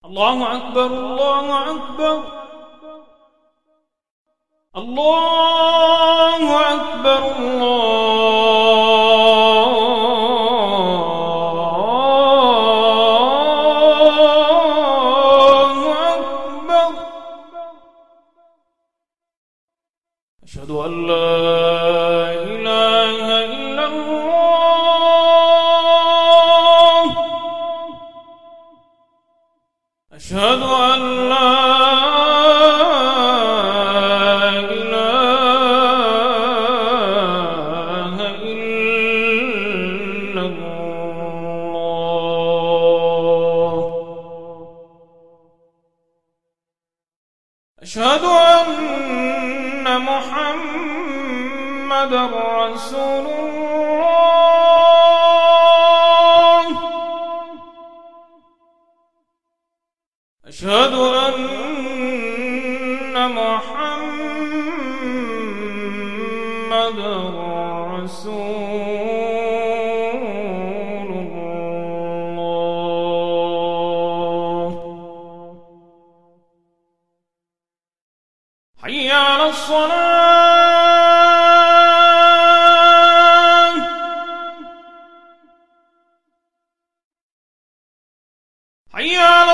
الله أكبر الله أكبر الله أكبر الله أكبر. أشهد أن لا إله إلا الله. أشهد أن لا إله إلا الله. أشهد أن محمدًا رسول الله. أشهد أن محمدًا رسول الله. حي على الصلاة. حي على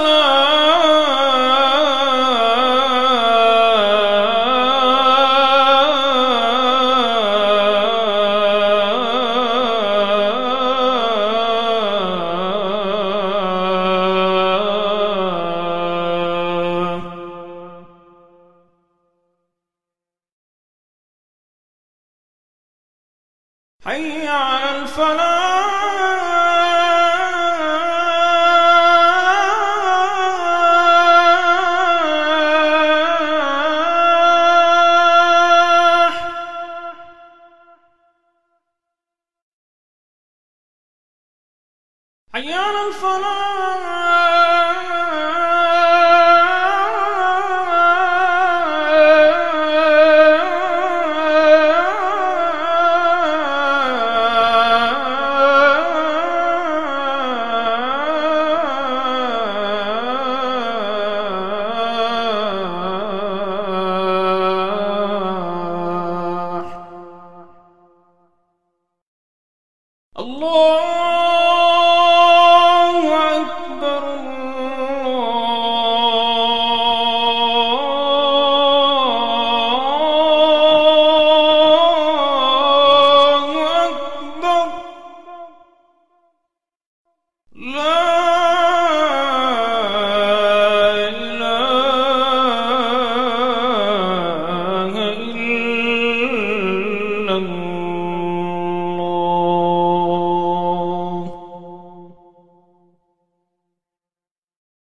حي على الفلاح. حي على الفلاح.